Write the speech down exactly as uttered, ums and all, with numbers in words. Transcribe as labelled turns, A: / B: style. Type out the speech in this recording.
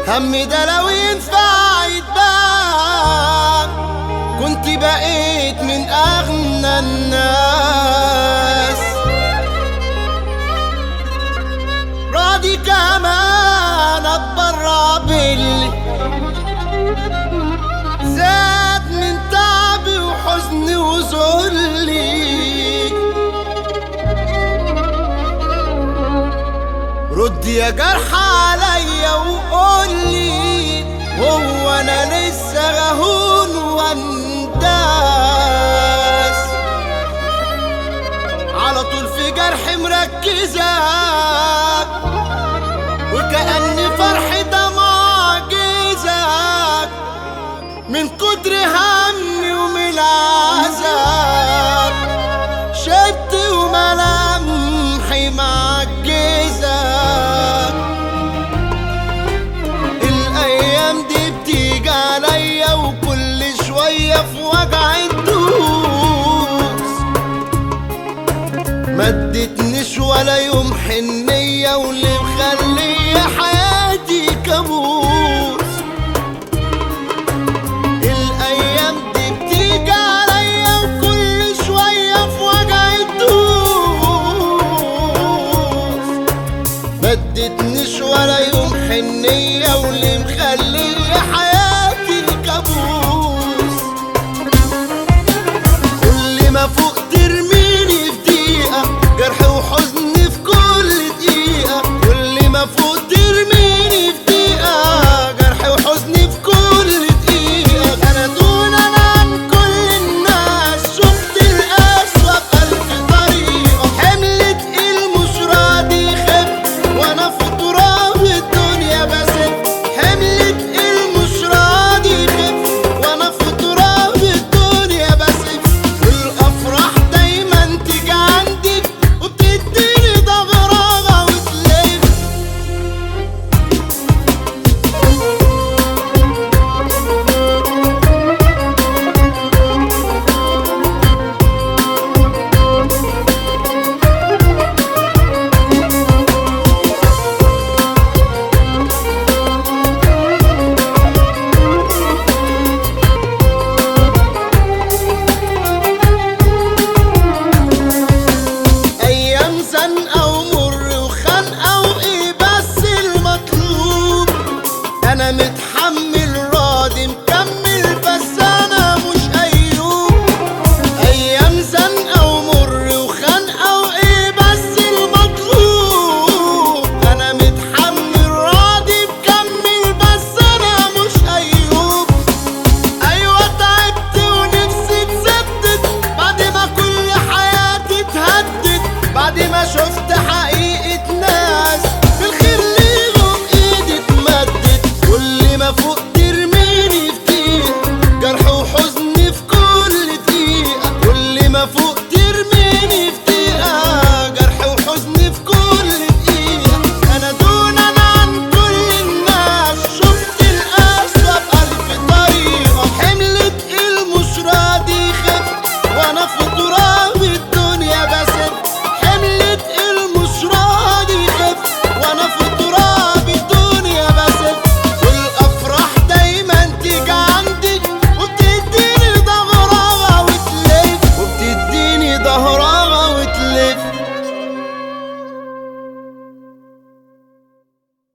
A: همي ده لو ينفع يتباع كنت بقيت من أغنى الناس. راضي كمان اتبرع باللي زاد من تعبي وحزني وذلي. رد يا جرح عليا وقولي هو انا لسه غهون وانداس؟ على طول في جرح مركزك وكأن فرحي ده معجزك من كتر همي ومن العذاب شدت وملامحي معجزك. الايام دي بتيجي عليا وكل شويه في وجع الدوس، ما ادتنيش ولا يوم حنيه واللي مخليه حياتي كابوس. الايام دي بتيجي عليا وكل شويه في وجع الدوس، ما ادتنيش ولا يوم حنيه